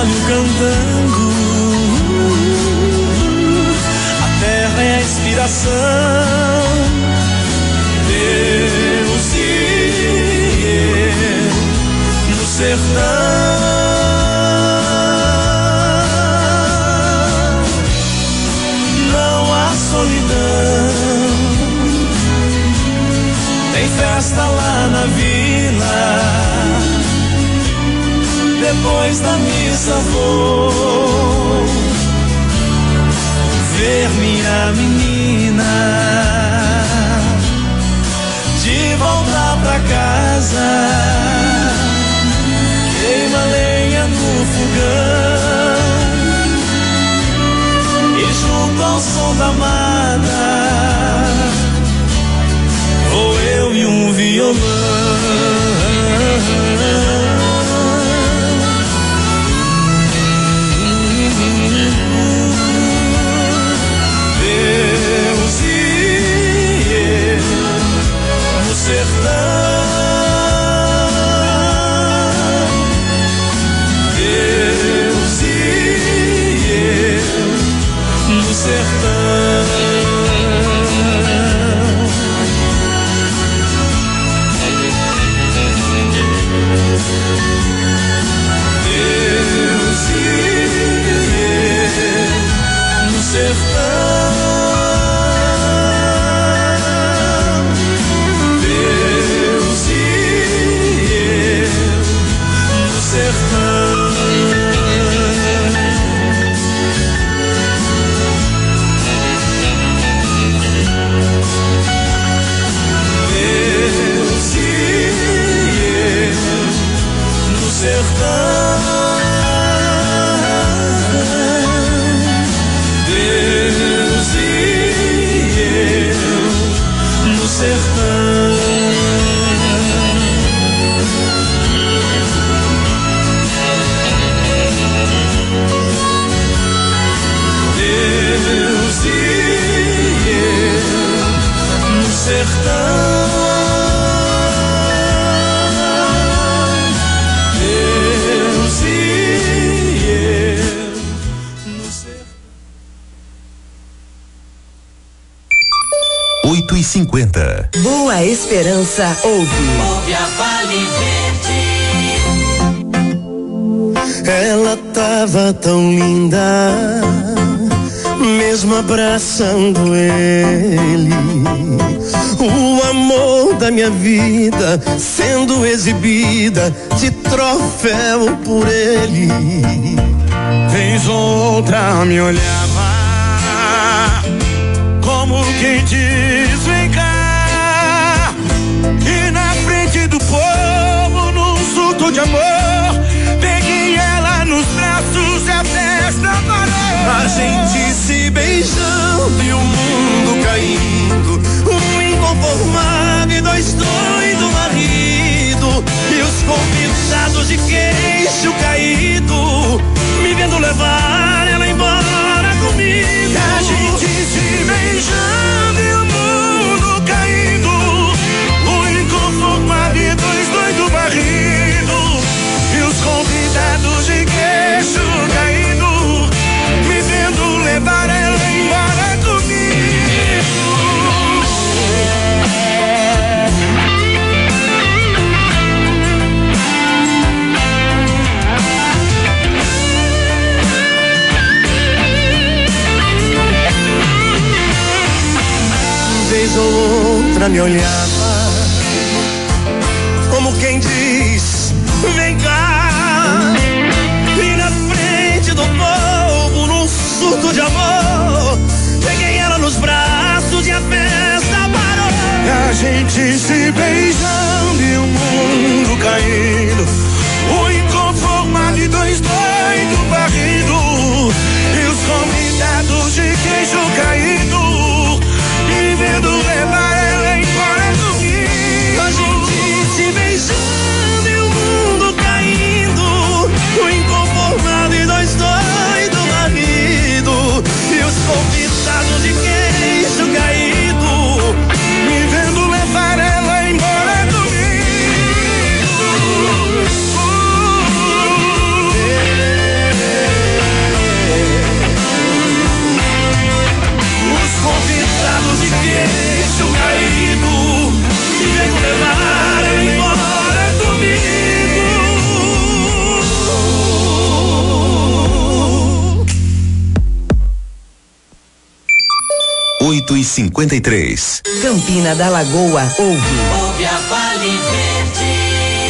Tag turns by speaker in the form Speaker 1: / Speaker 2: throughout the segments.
Speaker 1: cantando. A terra é a inspiração. Deus e eu no sertão. Não há solidão. Tem festa lá na vila. Depois da missa vou ver minha menina de volta pra casa. Queima lenha no fogão e junto ao som da amada vou eu e um violão. Deus e eu no sertão. Deus e eu no sertão.
Speaker 2: Boa Esperança ouve
Speaker 3: a Vale Verde.
Speaker 1: Ela tava tão linda, mesmo abraçando ele. O amor da minha vida sendo exibida de troféu por ele. Vez ou outra me olhava como quem diz vem cá. E na frente do povo, num surto de amor, peguei ela nos braços e a festa parou. A gente se beijando e o mundo caindo, um inconformado e dois doidos marido. E os convidados de queixo caído, me vendo levar ela embora comigo. A gente se beijando e o mundo caindo, um inconformado e dois doidos barrido. E os convidados de queixo caído, me vendo levar ela embora comigo. Vez ou outra me olhava como quem diz vem cá. E na frente do povo, num surto de amor, peguei ela nos braços e a festa parou. E a gente se beijando e o mundo caindo, o inconformado e dois doidos barrido. E os convidados de queixo caído, me vendo levar ela embora comigo. A gente se beijando e o mundo caindo, o inconformado e dois doidos marido. E os convidados de queixo caído, me vendo levar ela embora comigo.
Speaker 2: 8h53.
Speaker 4: Campina da Lagoa
Speaker 3: Ouve a Vale Verde.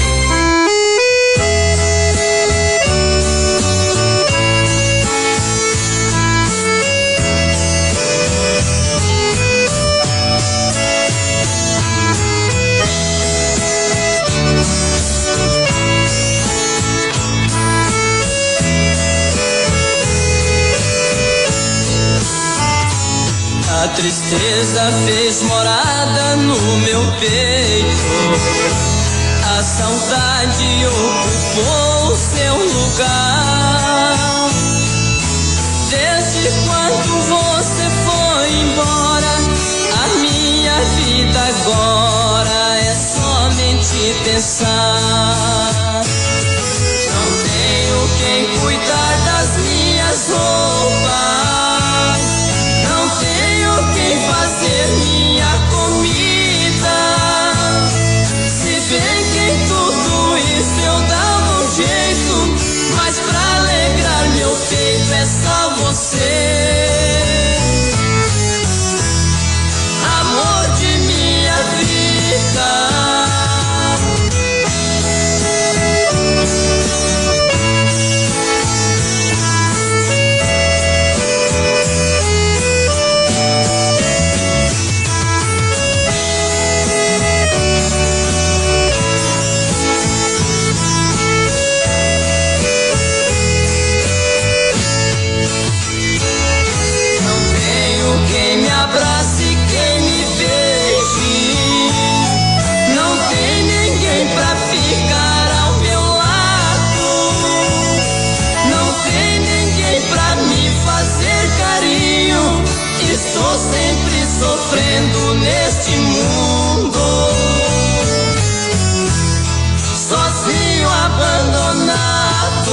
Speaker 5: A tristeza fez morada no meu peito, a saudade ocupou seu lugar. Desde quando você foi embora, a minha vida agora é somente pensar. Não tenho quem cuidar das minhas roupas, não tenho quem fazer minha comida. Se bem que em tudo isso eu dava um jeito, mas pra alegrar meu peito é só você. Amor de minha vida. Abrace quem me beije, não tem ninguém pra ficar ao meu lado, não tem ninguém pra me fazer carinho. Estou sempre sofrendo neste mundo, sozinho, abandonado.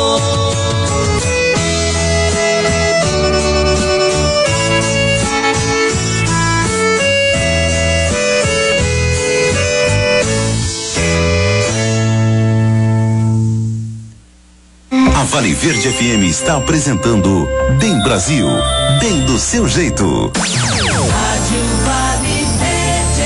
Speaker 2: A Vale Verde FM está apresentando Bem Brasil, bem do seu jeito.
Speaker 3: Rádio Vale Verde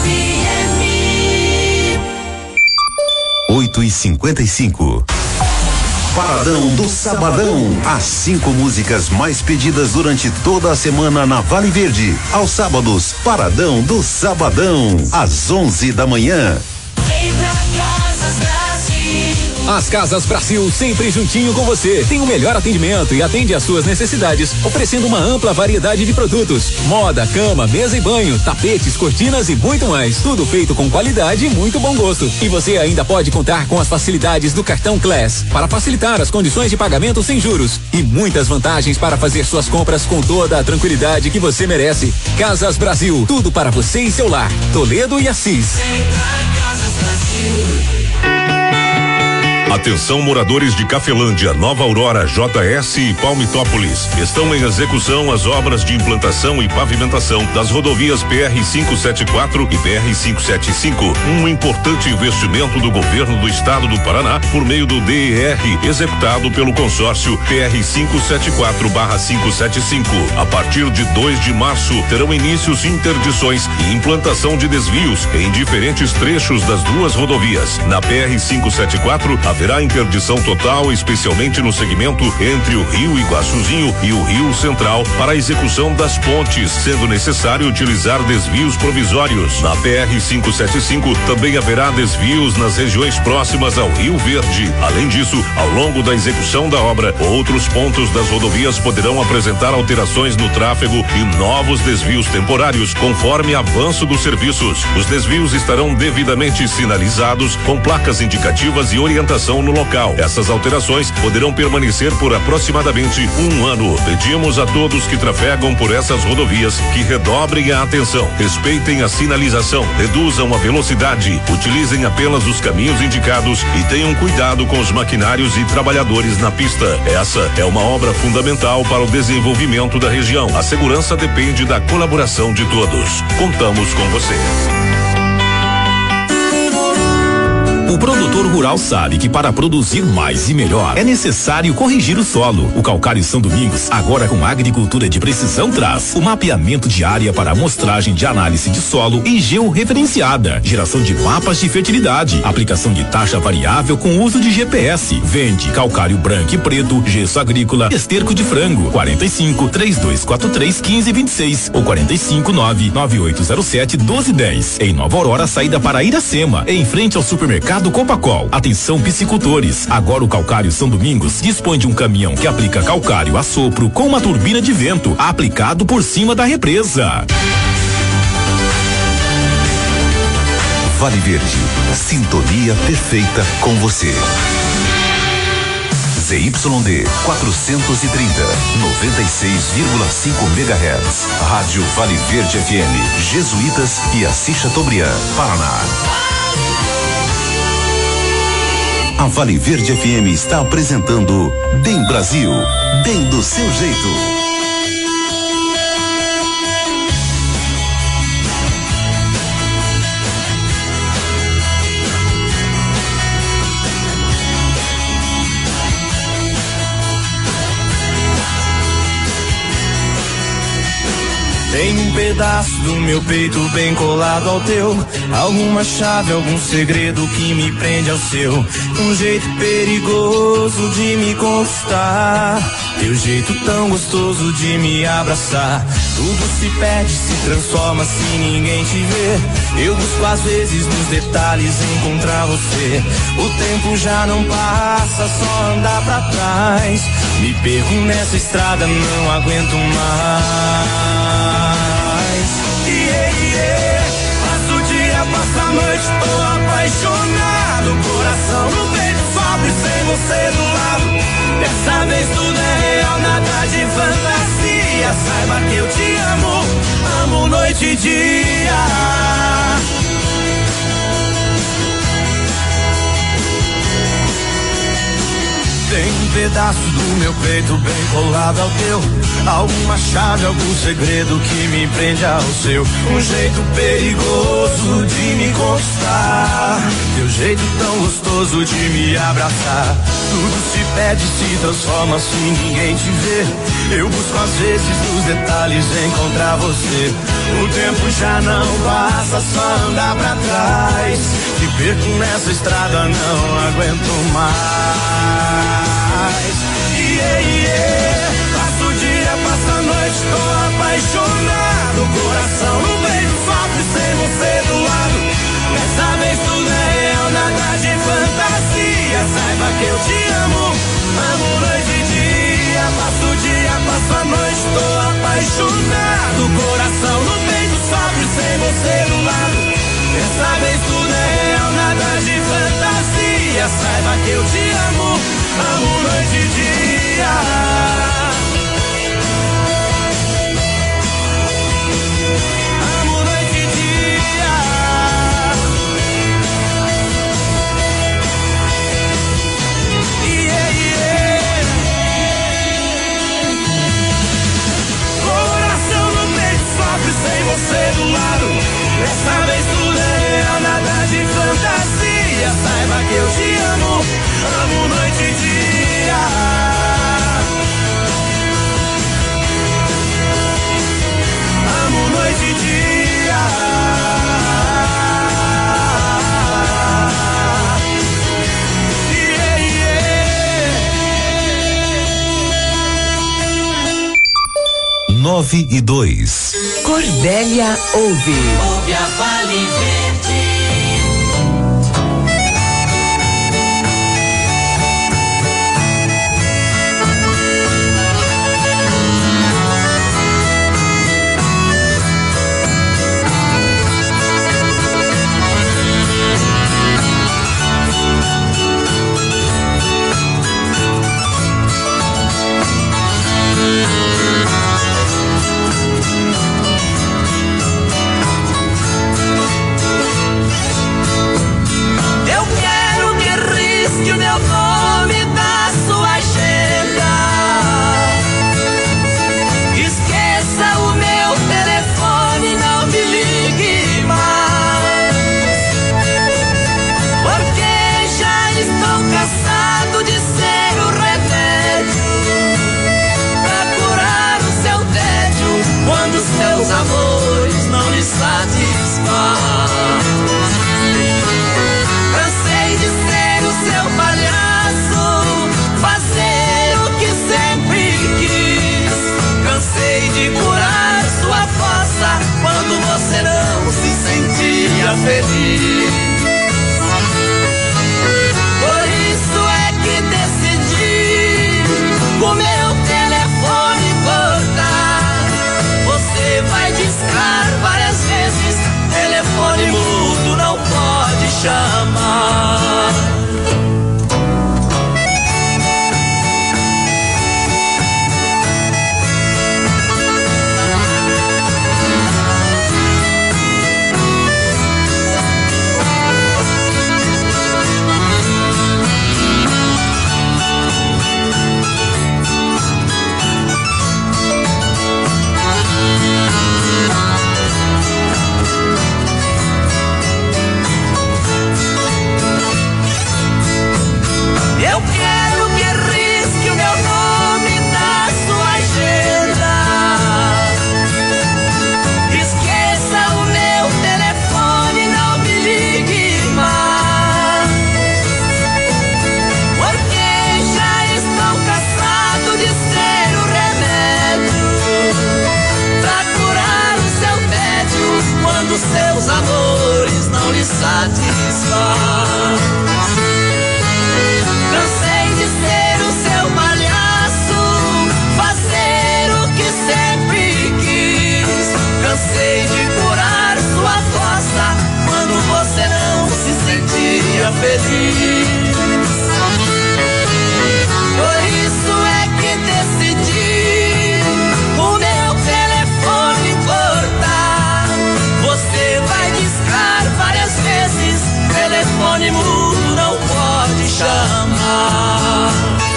Speaker 3: FM.
Speaker 2: 8h55. Paradão do Sabadão. As 5 músicas mais pedidas durante toda a semana na Vale Verde. Aos sábados, Paradão do Sabadão. Às 11 da manhã.
Speaker 3: Vem pra Casas Brasil.
Speaker 6: As Casas Brasil, sempre juntinho com você. Tem o melhor atendimento e atende às suas necessidades, oferecendo uma ampla variedade de produtos: moda, cama, mesa e banho, tapetes, cortinas e muito mais. Tudo feito com qualidade e muito bom gosto. E você ainda pode contar com as facilidades do cartão Class para facilitar as condições de pagamento sem juros e muitas vantagens para fazer suas compras com toda a tranquilidade que você merece. Casas Brasil, tudo para você e seu lar. Toledo e Assis.
Speaker 3: Casas Brasil.
Speaker 7: Atenção, moradores de Cafelândia, Nova Aurora, JS e Palmitópolis. Estão em execução as obras de implantação e pavimentação das rodovias PR-574 e PR-575. Um importante investimento do governo do estado do Paraná por meio do DER, executado pelo consórcio PR-574/575. A partir de 2 de março, terão inícios interdições e implantação de desvios em diferentes trechos das duas rodovias. Na PR-574, haverá interdição total, especialmente no segmento entre o Rio Iguaçuzinho e o Rio Central, para a execução das pontes, sendo necessário utilizar desvios provisórios. Na PR-575 também haverá desvios nas regiões próximas ao Rio Verde. Além disso, ao longo da execução da obra, outros pontos das rodovias poderão apresentar alterações no tráfego e novos desvios temporários, conforme avanço dos serviços. Os desvios estarão devidamente sinalizados com placas indicativas e orientação no local. Essas alterações poderão permanecer por aproximadamente 1 ano. Pedimos a todos que trafegam por essas rodovias que redobrem a atenção, respeitem a sinalização, reduzam a velocidade, utilizem apenas os caminhos indicados e tenham cuidado com os maquinários e trabalhadores na pista. Essa é uma obra fundamental para o desenvolvimento da região. A segurança depende da colaboração de todos. Contamos com você.
Speaker 4: O produtor rural sabe que para produzir mais e melhor é necessário corrigir o solo. O Calcário São Domingos, agora com agricultura de precisão, traz o mapeamento de área para amostragem de análise de solo e georreferenciada, geração de mapas de fertilidade, aplicação de taxa variável com uso de GPS. Vende calcário branco e preto, gesso agrícola, esterco de frango. 45 3243 1526 ou 45 99807 1210. Em Nova Aurora, saída para Iracema, em frente ao supermercado Copacol. Atenção piscicultores, agora o Calcário São Domingos dispõe de um caminhão que aplica calcário a sopro com uma turbina de vento aplicado por cima da represa.
Speaker 2: Vale Verde, sintonia perfeita com você. ZYD 430, 96,5 MHz. Rádio Vale Verde FM, Jesuítas e Assis Chateaubriand, Paraná. A Vale Verde FM está apresentando Bem Brasil, bem do seu jeito.
Speaker 1: Tem um pedaço do meu peito bem colado ao teu, alguma chave, algum segredo que me prende ao seu, um jeito perigoso de me conquistar, teu jeito tão gostoso de me abraçar. Tudo se perde, se transforma se ninguém te vê. Eu busco às vezes nos detalhes encontrar você. O tempo já não passa, só andar pra trás. Me perco nessa estrada, não aguento mais. Passo o dia, passo a noite, tô apaixonado. Coração no peito, sofre sem você do lado. Dessa vez tudo é real, nada de fantasia. Saiba que eu te amo, amo noite e dia. Tem um pedaço do meu peito bem colado ao teu, alguma chave, algum segredo que me prende ao seu, um jeito perigoso de me conquistar, teu jeito tão gostoso de me abraçar. Tudo se perde, se transforma se ninguém te vê. Eu busco às vezes nos detalhes encontrar você. O tempo já não passa, só andar pra trás. Me perco nessa estrada, não aguento mais. Passo o dia, passo a noite, tô apaixonado. Coração no peito, sofre sem você do lado. Dessa vez tudo é real, nada de fantasia. Saiba que eu te amo, amo noite e dia. Passo o dia, passo a noite, tô apaixonado. Coração no peito, sofre sem você do lado. Dessa vez tudo é real, nada de fantasia. Saiba que eu te amo, amo noite e dia. Amo noite e dia. Yeah, yeah. Coração no peito, sofre sem você do lado. Dessa vez tudo é real, nada de fantasia. Saiba que eu te amo, amo noite e dia. Amo noite e dia. Yeah, yeah.
Speaker 2: 9:02.
Speaker 8: Cordélia ouve.
Speaker 3: Ouve a Vale Verde.
Speaker 5: amar.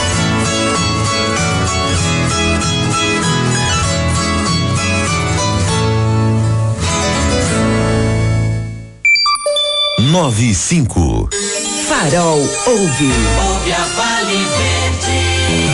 Speaker 2: Nove e 5.
Speaker 8: Farol ouve.
Speaker 3: Ouve a Vale Verde.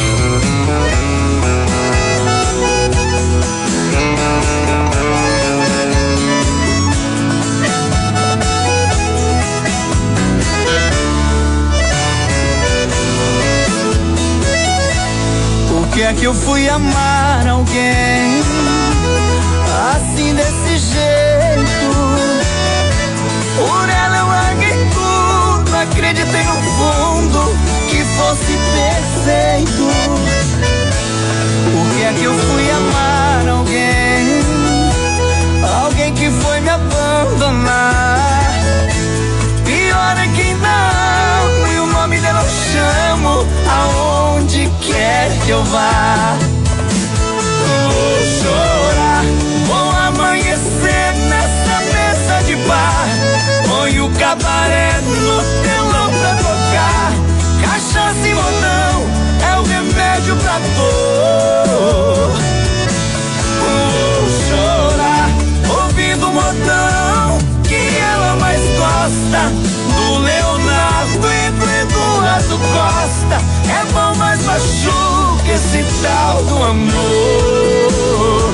Speaker 5: Por que é que eu fui amar alguém assim desse jeito? Por ela eu larguei tudo, acreditei no fundo que fosse perfeito. Por que é que eu fui amar alguém, alguém que foi me abandonar? Pior é quem não, e o nome dela eu chamo aonde quer que eu vá. Vou chorar, vou amanhecer nessa mesa de bar. Põe o cabaré no telão pra tocar. Cachaça e modão é o remédio pra dor. Vou chorar, ouvindo o modão que ela mais gosta, do Leonardo e do Eduardo Costa. É bom, mas machuca esse tal do amor.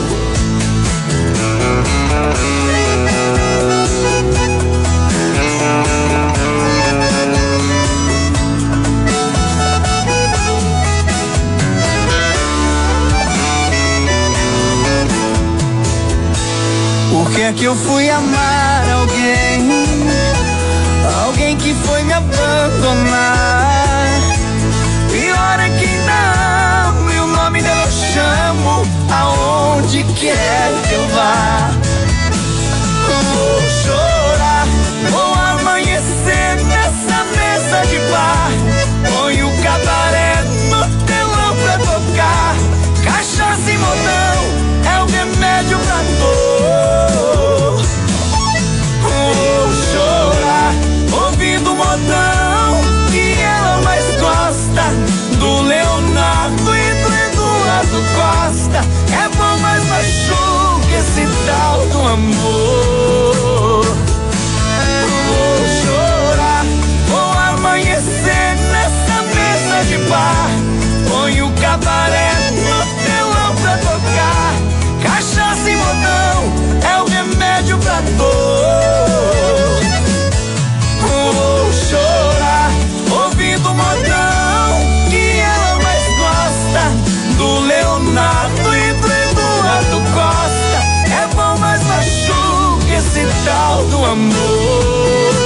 Speaker 5: Por que é que eu fui amar alguém, alguém que foi me abandonar? Pior é que não, e o nome dela eu chamo aonde quer que eu vá. Vou chorar, vou amanhecer nessa mesa de bar. Põe o cabaré no telão pra tocar. Cachaça e modão é o remédio pra dor. Vou chorar, ouvindo o modão que ela mais gosta, do Leonardo e do Eduardo Costa. É bom, mas machuca esse tal do amor. Vou chorar, vou amanhecer nessa mesa de bar. Põe o cabaré no telão pra tocar. Cachaça e modão é o remédio pra dor. Vou chorar, ouvindo o modão que ela mais gosta, do Leonardo e do Eduardo Costa. É bom, mas machuca esse tal do amor.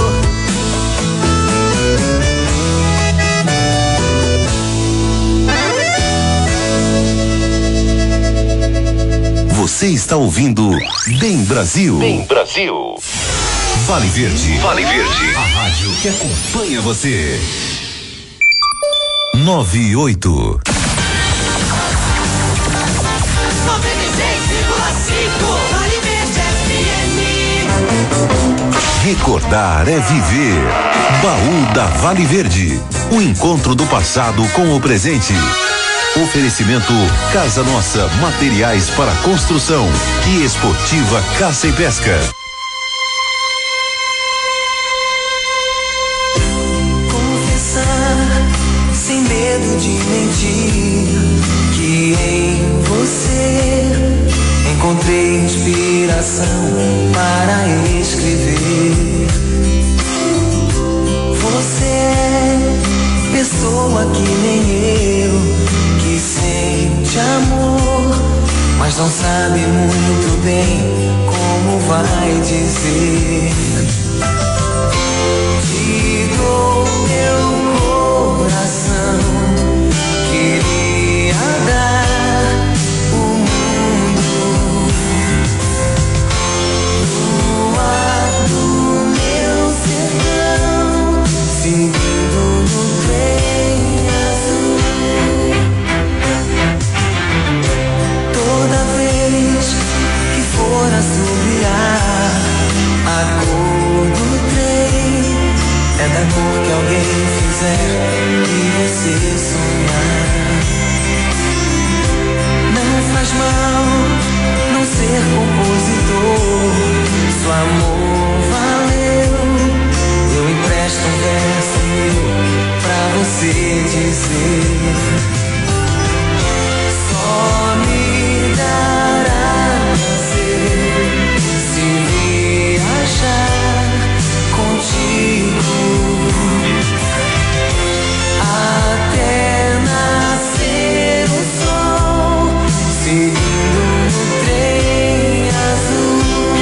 Speaker 2: Você está ouvindo Bem Brasil.
Speaker 4: Bem Brasil.
Speaker 2: Vale Verde.
Speaker 4: Vale Verde.
Speaker 2: A rádio que acompanha você. 98.
Speaker 3: 96,5 Vale Verde FM.
Speaker 2: Recordar é viver. Baú da Vale Verde. O encontro do passado com o presente. Oferecimento Casa Nossa, materiais para construção e Esportiva Caça e Pesca.
Speaker 5: Confessar sem medo de mentir que em você encontrei inspiração para escrever. Você é pessoa que nem eu, que sente amor, mas não sabe muito bem como vai dizer. Te dou meu coração, queria dar o mundo. Lua do meu sertão, seguindo no trem azul. Toda vez que for assobiar a cor do você dizer. Só me dará prazer se viajar contigo até nascer o sol, seguindo o trem azul.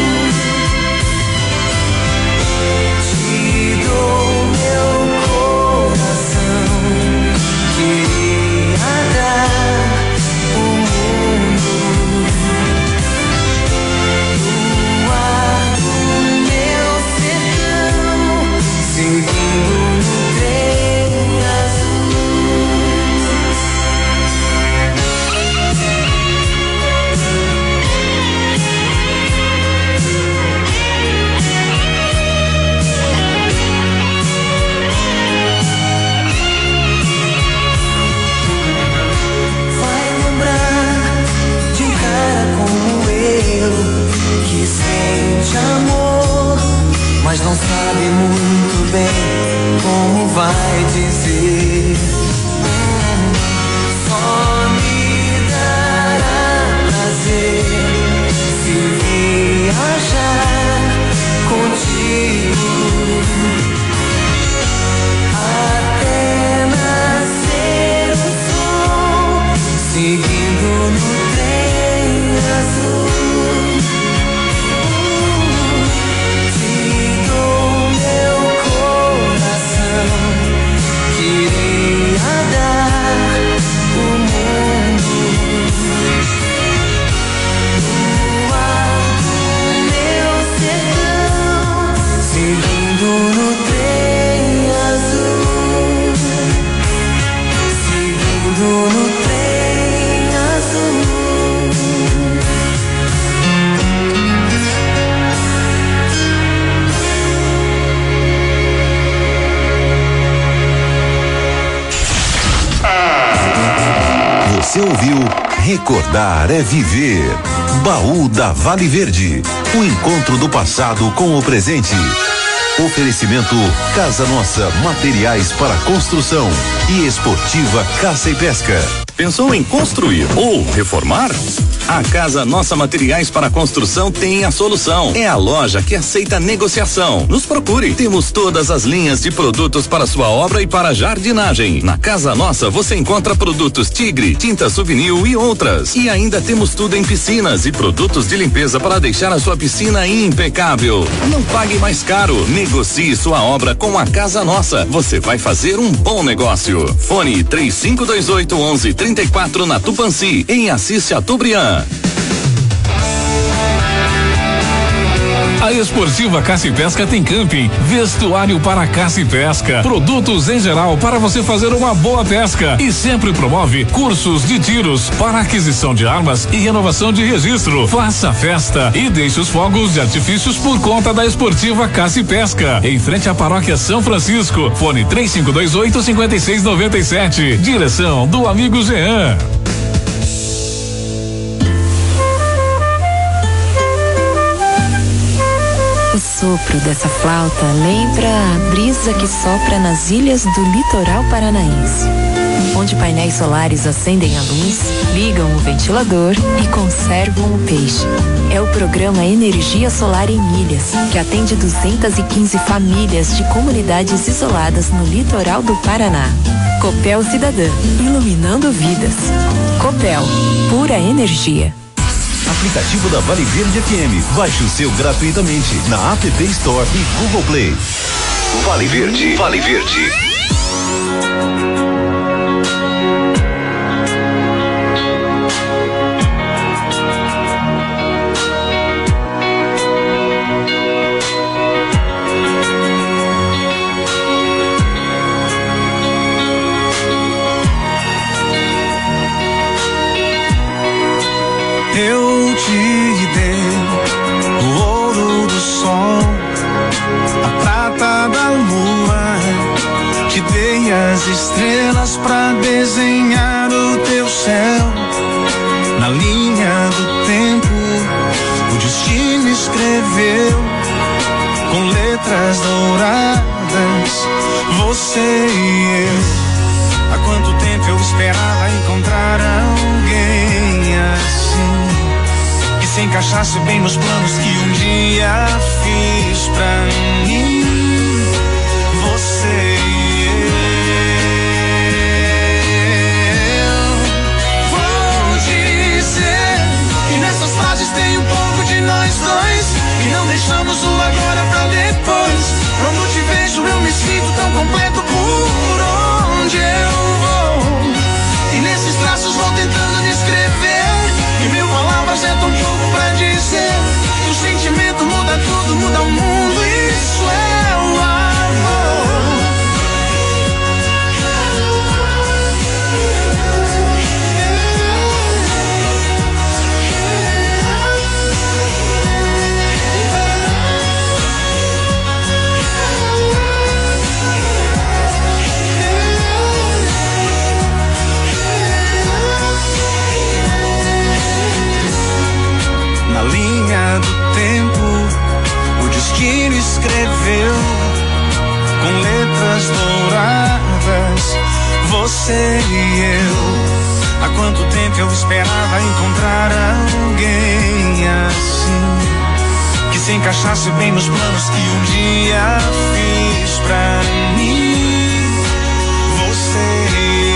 Speaker 5: Te dou meu coração, queria dar o mundo no ar do meu sertão, seguindo no trem azul. Vai lembrar de um cara como eu, que sente amor, mas não sabe muito bem como vai dizer. Só me dará prazer se viajar contigo até nascer o sol, seguindo no trem azul. Te dou meu coração, queria dar o mundo no ar do meu sertão, seguindo no trem azul, seguindo no trem azul.
Speaker 2: Você ouviu Recordar é Viver. Baú da Vale Verde. O encontro do passado com o presente. Oferecimento Casa Nossa, materiais para construção e Esportiva Caça e Pesca.
Speaker 9: Pensou em construir ou reformar? A Casa Nossa Materiais para Construção tem a solução. É a loja que aceita negociação. Nos procure. Temos todas as linhas de produtos para sua obra e para jardinagem. Na Casa Nossa você encontra produtos Tigre, tinta Souvenir e outras. E ainda temos tudo em piscinas e produtos de limpeza para deixar a sua piscina impecável. Não pague mais caro. Negocie sua obra com a Casa Nossa. Você vai fazer um bom negócio. Fone 3528-1134 na Tupanci, em Assis Chateaubriand.
Speaker 10: A Esportiva Caça e Pesca tem camping, vestuário para caça e pesca, produtos em geral para você fazer uma boa pesca e sempre promove cursos de tiros para aquisição de armas e renovação de registro. Faça festa e deixe os fogos de artifícios por conta da Esportiva Caça e Pesca, em frente à Paróquia São Francisco. Fone 3528-5697. Direção do amigo Jean.
Speaker 11: O sopro dessa flauta lembra a brisa que sopra nas ilhas do litoral paranaense, onde painéis solares acendem a luz, ligam o ventilador e conservam o peixe. É o programa Energia Solar em Ilhas, que atende 215 famílias de comunidades isoladas no litoral do Paraná. Copel Cidadã, iluminando vidas. Copel, pura energia.
Speaker 2: Aplicativo da Vale Verde FM. Baixe o seu gratuitamente na App Store e Google Play. Vale Verde. Vale Verde.
Speaker 5: Eu te dei o ouro do sol, a prata da lua, te dei as estrelas pra desenhar o teu céu. Na linha do tempo, o destino escreveu com letras douradas, você e eu. encaixasse bem nos planos que um dia fiz pra mim, você e eu. Vou dizer que nessas frases tem um pouco de nós dois, e não deixamos o agora pra depois. Quando te vejo eu me sinto tão completo por onde eu vou, e nesses traços vou tentando descrever, e mil palavras é tão pouco pra dizer, que o sentimento muda tudo, muda o mundo, isso é o amor. Na linha do tempo, o destino escreveu com letras douradas você e eu. Há quanto tempo eu esperava encontrar alguém assim, que se encaixasse bem nos planos que um dia fiz pra mim, você e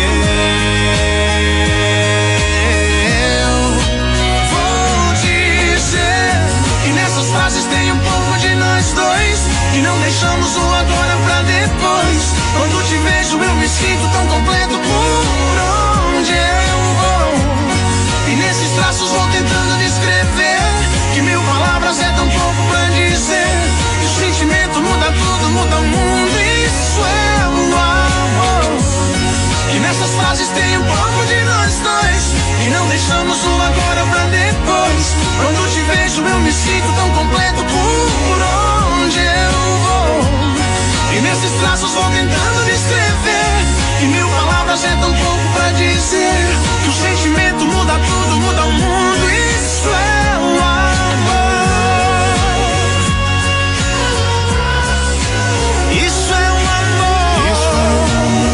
Speaker 5: eu. Vou dizer que nessas frases tem um pouco de nós dois, e não deixamos o agora pra depois. Quando te vejo eu me sinto tão completo por onde eu vou, e nesses traços vou tentando descrever, que mil palavras é tão pouco pra dizer, que o sentimento muda tudo, muda o mundo, isso é o amor. Que nessas frases tem um pouco de nós dois, e não deixamos o agora pra depois. Quando te vejo eu me sinto tão completo por onde eu vou, e nesses traços vou tentando descrever, que mil palavras é tão pouco pra dizer, que o sentimento muda tudo, muda o mundo, isso é o amor. Isso é o amor. Isso é o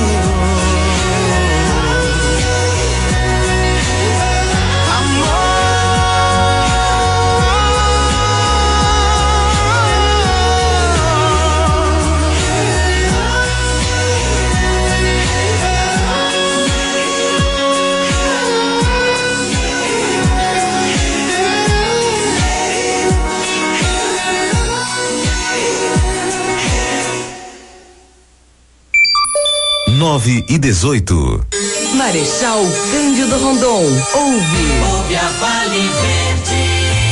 Speaker 2: Nove e 18.
Speaker 8: Marechal Cândido Rondon, ouve
Speaker 3: a Vale Verde.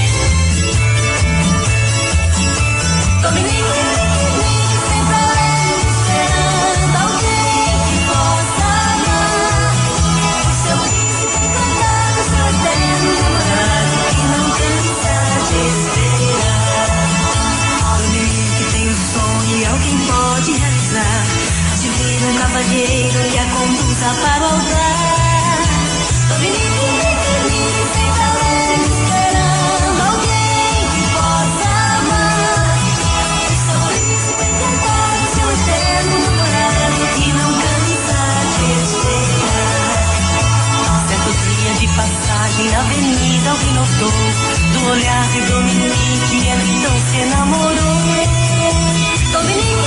Speaker 3: Dominique, sempre alegre, esperando alguém que possa amar. O seu príncipe encantado, seu eterno namorado, que não cansa de esperar. Dominique tem um sonho e alguém pode realizar. Divino cavalheiro que a conduza para o altar. Dominique, sempre alegre, esperando alguém que possa amar. O seu príncipe encantado, seu eterno namorado, que não cansa de esperar. Certo dia de passagem na avenida alguém notou, do olhar de Dominique ela então se enamorou. Dominique,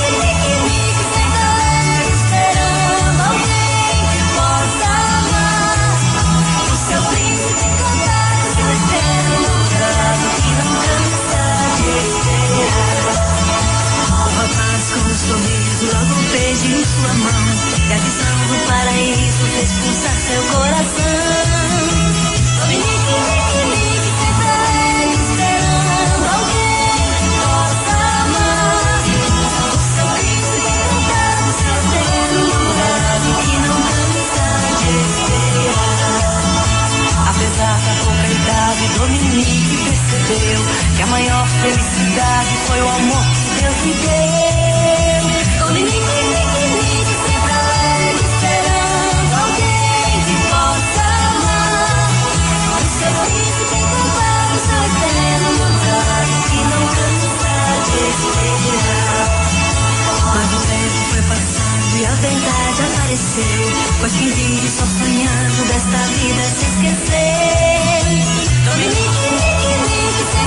Speaker 3: logo um beijo em sua mão, e a visão do paraíso fez pulsar seu coração. Dominique, sempre alegre, esperando alguém que possa amar. O seu príncipe encantado, seu eterno namorado, que não cansa de esperar. Apesar da pouca idade, Dominique percebeu que a maior felicidade foi o amor que Deus lhe deu. Dominique, sempre alegre, esperando alguém que possa amar. O seu príncipe encantado, seu eterno namorado, que não cansa de esperar. Mas o tempo foi passando e a verdade apareceu, pois quem vive só sonhando desta vida se esqueceu. Dominique, sempre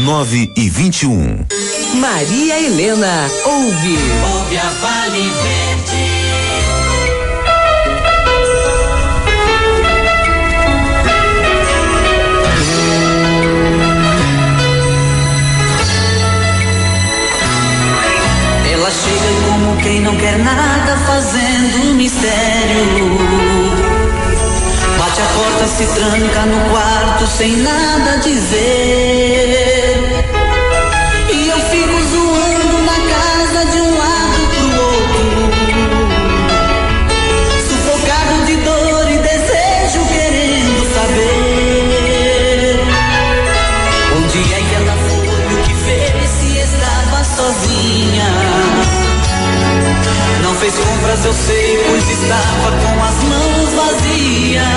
Speaker 2: 9h21.
Speaker 8: Maria Helena, ouve
Speaker 3: a Vale Verde. Ela chega como quem não quer nada, fazendo mistério. Bate a porta, se tranca no quarto sem nada dizer. E eu fico zoando na casa de um lado pro outro, sufocado de dor e desejo, querendo saber onde é que ela foi, o que fez, se estava sozinha. Não fez compras, eu sei, pois estava com as mãos vazias.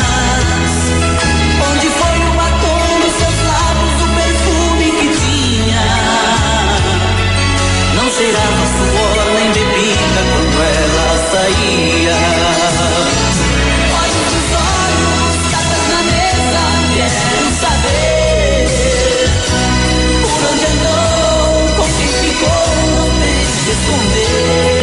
Speaker 3: Onde foi o batom dos seus lábios, o perfume que tinha? Não cheirava suor nem bebida quando ela saía. Olhos nos olhos, cartas na mesa, quero saber por onde andou, com quem ficou, não tente esconder.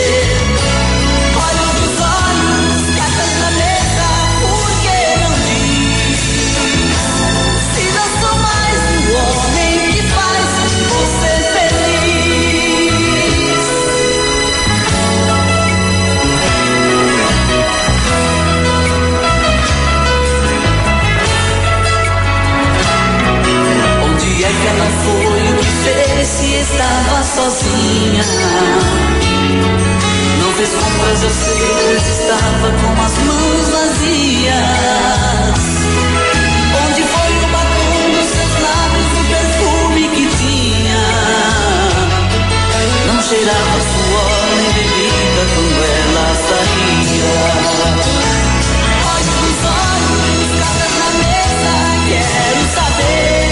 Speaker 3: Ela foi, o que fez, se estava sozinha. Não fez compras, eu sei, pois estava com as mãos vazias. Onde foi o batom dos seus lábios, o perfume que tinha? Não cheirava suor nem bebida quando ela saía. Olhos nos olhos, cartas na mesa, quero saber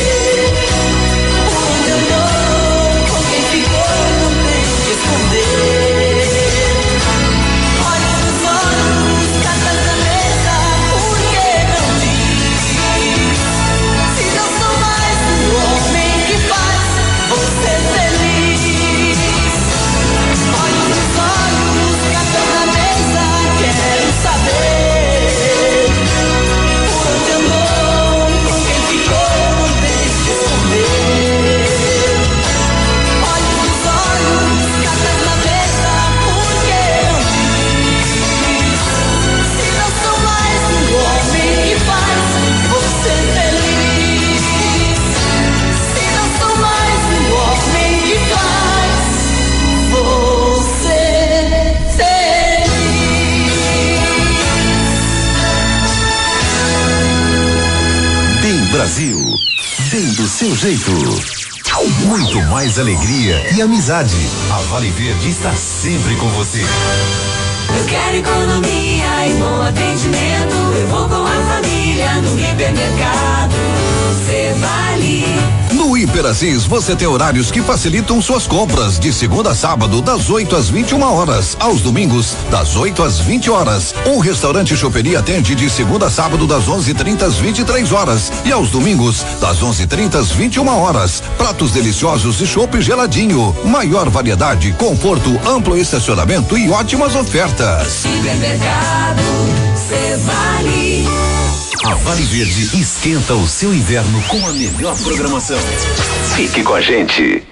Speaker 3: com quem ficou, não tem que esconder. Olhos nos olhos, cartas na mesa, por que não diz? Se eu sou mais um homem que faz você feliz. Olhos nos olhos, cartas na mesa, quero saber por onde andou, com quem ficou, não tem que esconder.
Speaker 2: Brasil, bem do seu jeito. Muito mais alegria e amizade. A Vale Verde está sempre com você.
Speaker 3: Eu quero economia e bom atendimento. Eu vou com a família no hipermercado. Cê Vale.
Speaker 12: No Hiper Assis você tem horários que facilitam suas compras, de segunda a sábado das 8 às 21 horas, aos domingos das 8 às 20 horas. Um restaurante choperia atende de segunda a sábado das 11:30 às 23 horas e aos domingos das 11:30 às 21 horas. Pratos deliciosos e chopp geladinho, maior variedade, conforto, amplo estacionamento e ótimas ofertas.
Speaker 3: Hipermercado Cê Vale.
Speaker 2: A Vale Verde esquenta o seu inverno com a melhor programação. Fique com a gente.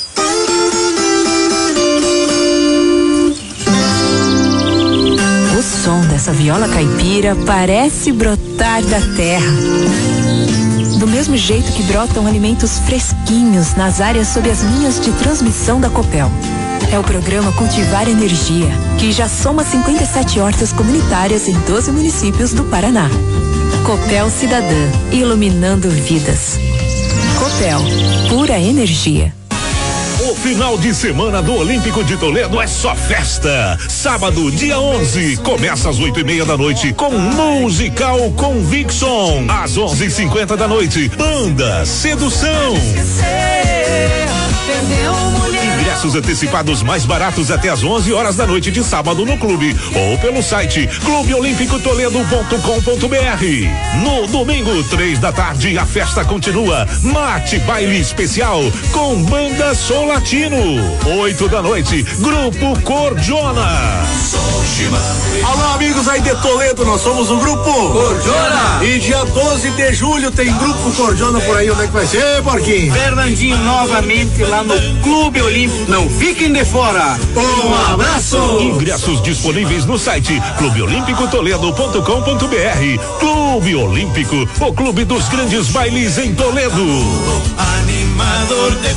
Speaker 11: O som dessa viola caipira parece brotar da terra. Do mesmo jeito que brotam alimentos fresquinhos nas áreas sob as linhas de transmissão da Copel. É o programa Cultivar Energia, que já soma 57 hortas comunitárias em 12 municípios do Paraná. Copel Cidadã, iluminando vidas. Copel, pura energia.
Speaker 13: O final de semana do Olímpico de Toledo é só festa. Sábado, dia 11, começa às 8:30 da noite com Musical Conviction. Às 11:50 da noite, Banda Sedução. Ingressos antecipados mais baratos até às 11 horas da noite de sábado no clube ou pelo site clubeolimpicotoledo.com.br. No domingo, 3 da tarde, a festa continua. Mate baile especial com banda Som Latino. 8 da noite, Grupo Cordiona.
Speaker 14: Alô, amigos aí de Toledo, nós somos o Grupo Cordiona. E dia 12 de julho tem Grupo Cordiona por aí. Onde é que vai ser, Porquinho?
Speaker 15: Fernandinho, novamente lá no Clube Olímpico. Não fiquem de fora.
Speaker 14: Um abraço.
Speaker 13: Ingressos disponíveis no site clubeolimpicotoledo.com.br. Clube Olímpico, o clube dos grandes bailes em Toledo.
Speaker 1: Animador de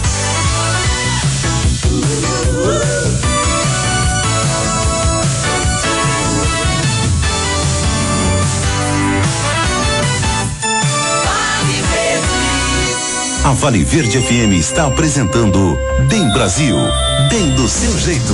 Speaker 2: A Vale Verde FM está apresentando Bem Brasil, bem do seu jeito.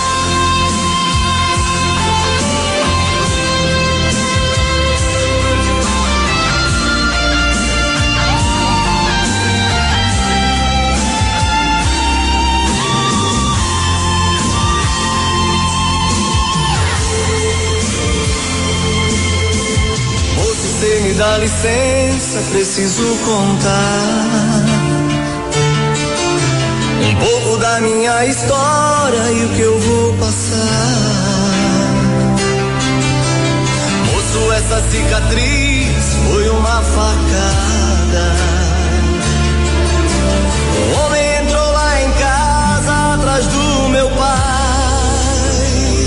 Speaker 5: Você me dá licença, preciso contar um pouco da minha história e o que eu vou passar. Moço, essa cicatriz foi uma facada. Um homem entrou lá em casa atrás do meu pai.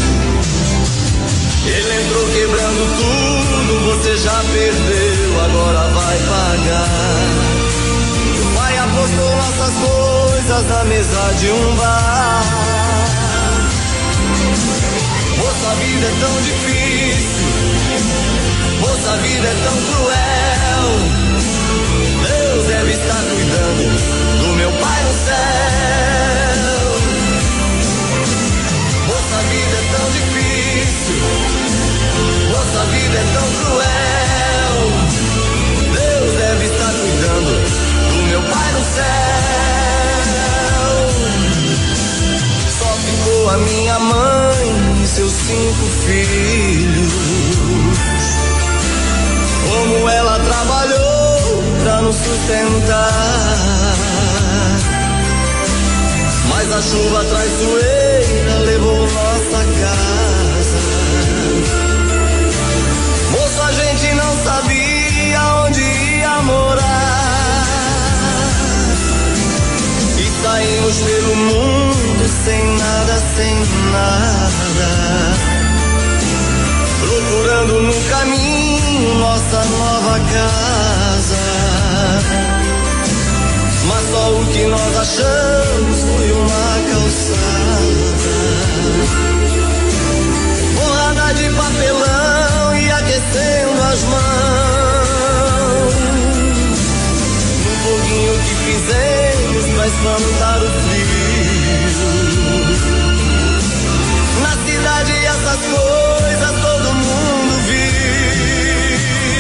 Speaker 5: Ele entrou quebrando tudo. Você já perdeu, agora vai pagar. O pai apostou nossas coisas na mesa de um bar. Moça, a vida é tão difícil. Moça, a vida é tão cruel. Deus deve estar cuidando do meu pai no céu. Moça, a vida é tão difícil. Nossa vida é tão cruel. Deus deve estar cuidando do meu pai no céu. Só ficou a minha mãe e seus 5 filhos. Como ela trabalhou pra nos sustentar. Mas a chuva traiçoeira levou nossa casa. Moço, a gente não sabia onde ia morar. E saímos pelo mundo sem nada, procurando no caminho nossa nova casa. Mas só o que nós achamos foi uma calçada borrada de papelão e aquecendo as mãos. Um foguinho que fizemos pra espantar o frio. Na cidade essas coisas todo mundo viu.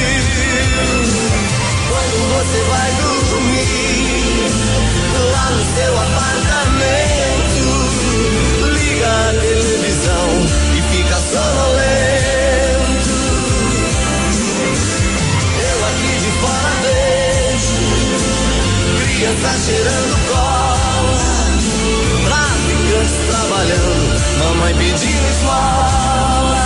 Speaker 5: Quando você vai dormir lá no seu apartamento, liga a televisão e fica sonolento. Eu aqui de fora vejo crianças cheirando cola, traficantes trabalhando, mamãe pedindo esmola.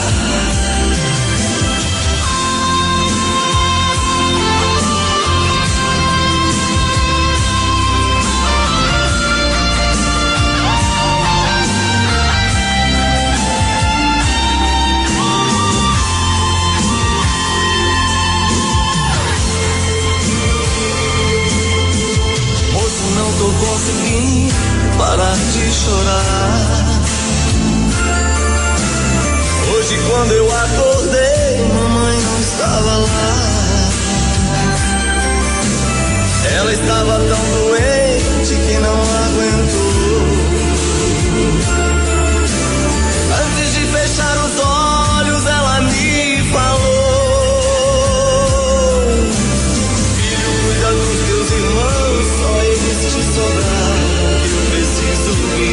Speaker 5: Não tô conseguindo parar de chorar. Hoje quando eu acordei, mamãe não estava lá. Ela estava tão doente que não aguentou. Antes de fechar os olhos, ela me falou: filho, cuida dos teus irmãos, só eles te sobraram, que eu preciso me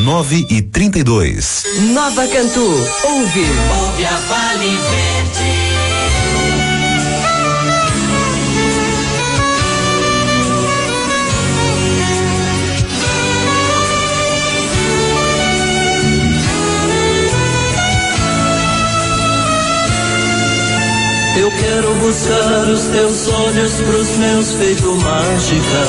Speaker 2: 9h32.
Speaker 8: Nova Cantu, ouve
Speaker 3: a Vale Verde.
Speaker 16: Eu quero buscar os teus olhos pros meus feito mágica.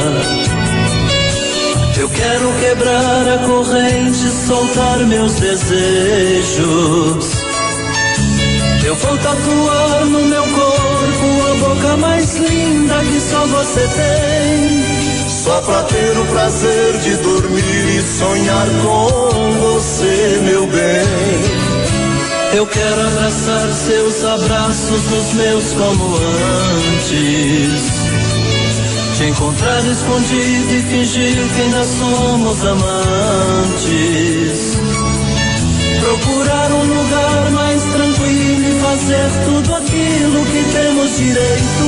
Speaker 16: Eu quero quebrar a corrente, soltar meus desejos. Eu vou tatuar no meu corpo a boca mais linda que só você tem.
Speaker 1: Só pra ter o prazer de dormir e sonhar com você, meu bem.
Speaker 16: Eu quero abraçar seus abraços nos meus como antes. Te encontrar escondido e fingir que ainda somos amantes. Procurar um lugar mais tranquilo e fazer tudo aquilo que temos direito.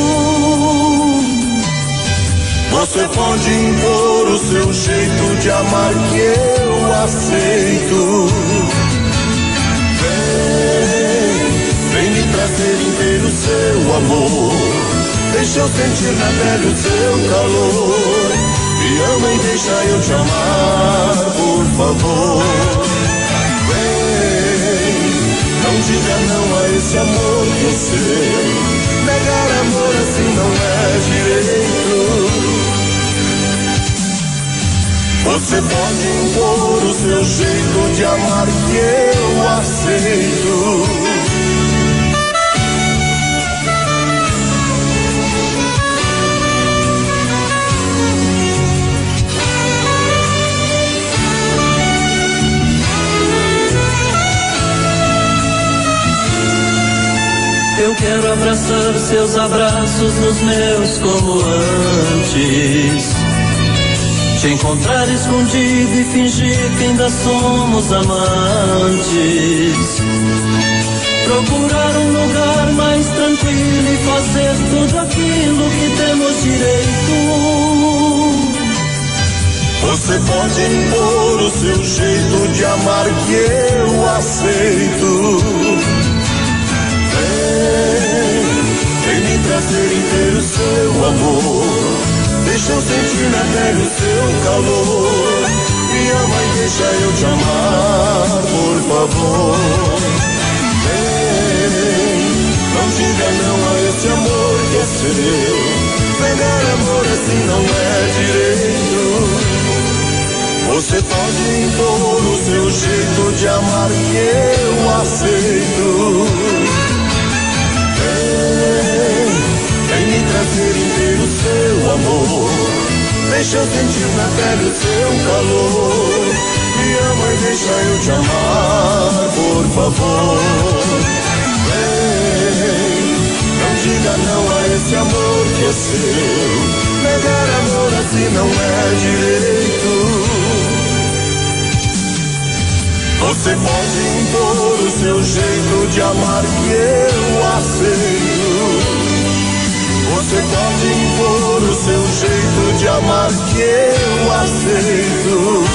Speaker 1: Você pode impor o seu jeito de amar que eu aceito. Vem me trazer inteiro seu amor. Deixa eu sentir na pele o seu calor. Me ama e deixa eu te amar, por favor. Vem, não diga não a esse amor que é seu. Negar amor assim não é direito. Você pode impor o seu jeito de amar que eu aceito.
Speaker 16: Eu quero abraçar seus abraços nos meus como antes. Te encontrar escondido e fingir que ainda somos amantes. Procurar um lugar mais tranquilo e fazer tudo aquilo que temos direito.
Speaker 1: Você pode impor o seu jeito de amar que eu aceito. Vem me trazer inteiro seu amor. Deixa eu sentir na pele o seu calor. Me ama e deixa eu te amar, por favor. Vem, não diga não a esse amor que é seu. Negar amor assim não é direito. Você pode impor o seu jeito de amar que eu aceito. Vem me trazer inteiro seu amor. Deixa eu sentir na pele o seu calor. Me ama e deixa eu te amar, por favor. Vem, não diga não a esse amor que é seu. Negar amor assim não é direito. Você pode impor o seu jeito de amar que eu aceito. Você pode impor o seu jeito de amar que eu aceito.